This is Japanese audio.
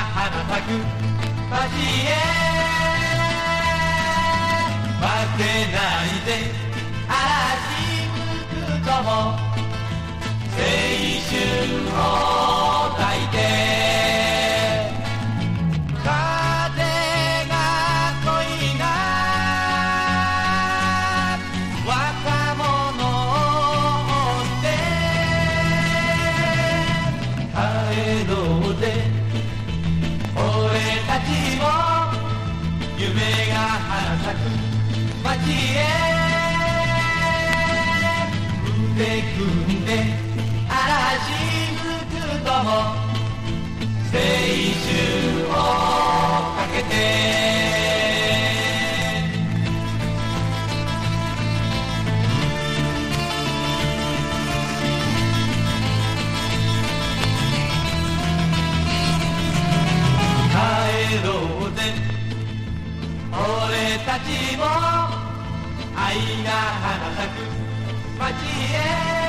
花咲く街へ負けないで嵐吹くとも青春を抱いて風が恋が若者を追って帰ろうぜ俺たちも夢が花咲く街へ腕組んで嵐吹くとも青春をかけて帰ろうぜ俺たちも愛が花咲く街へ